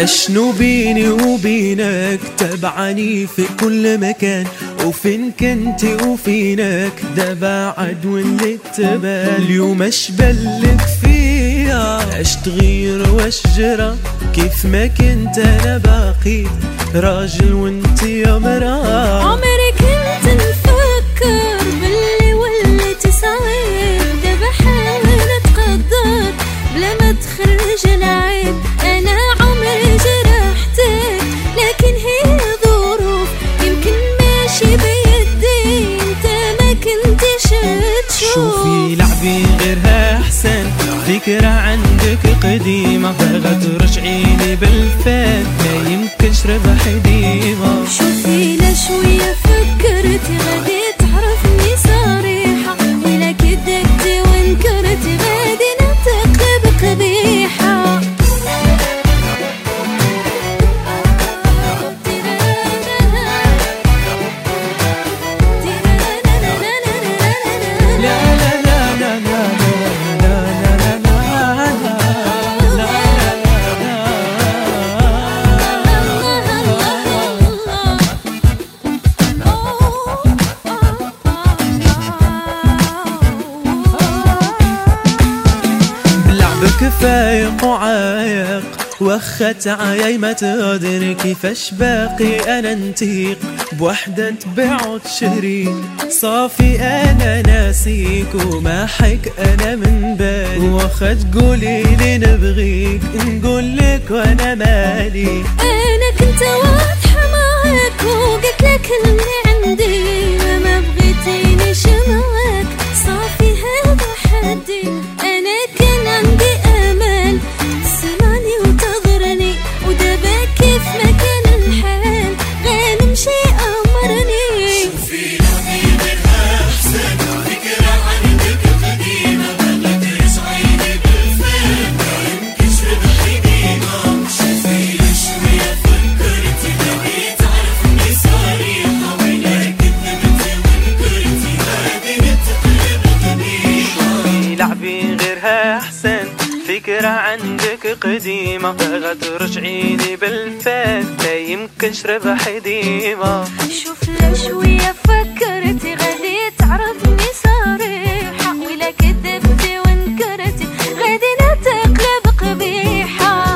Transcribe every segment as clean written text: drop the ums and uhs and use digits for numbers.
اشنو بيني وبينك تبعني في كل مكان، وفين كنت وفينك ده بعد واللي اتبال. اليوم اشبلك فيها اش تغير واش جرى، كيف ما كنت انا باقي راجل وانت يا مرا. عمري كنت نفكر باللي وليت صعيب، ده بحاول اتقدر بلا ما تخرج العيب. انا عمري جرحتك لكن هي ظروف، يمكن ماشي بيدي انت ما كنتش تشوف. شوفي لعبي غيرها احسن، فكرة عندك قديمة بغى ترجعيني بالفات، ما يمكنش ربح ديما. شوفي لشوية فكرتي غادي تعرفني صريحة، ولا كدبتي وانكرتي غادي نتقلب قبيحة. كفايق وعايق وخت عياي ما تقدر، كيفاش باقي انا نتيق بوحدة تبيع وتشري. صافي انا ناسيك وما حك انا من بالي، واخا تقولي لي نبغيك نقولك وانا مالي. انا كنت واضحة معاك وقلت لك اللي عندي، ما بغيتيني شمعك صافي هذا حدي. انا كان عندي امل تسمعني وتغرني، ودابا كيف ما كان الحال غنمشي امرني. شوفي لعبي غيرها احسن، فكرة عندك قديمة بغا ترجعيني بالفات، ما يمكنش ربحي ديما. شوفي شوية فكرتي غادي تعرفني صريحة، ولا كذبتي وانكرتي غادي نتقلب قبيحة. لعبي غيرها احسن، فكرة عندك قديمة بغا ترجعيني بالفات، ما يمكنش ربح ديما. شوف لشوية فكرتي غادي تعرفني صريحة، ولا كذبتي وانكرتي غادي نتقلب قبيحة.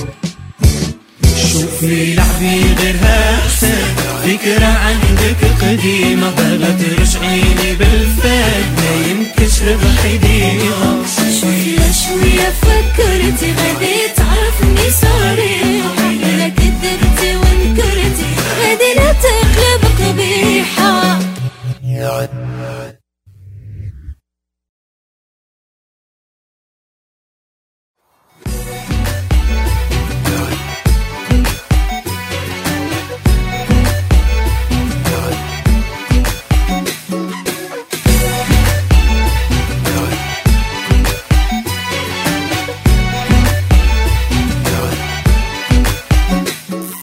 شوفي لعبي غيرها احسن، فكرة عندك قديمة بغا ترجعيني بالفات، ما يمكنش ربح ديما. شوف لشوية فكرتي غادي تعرفني صريحة.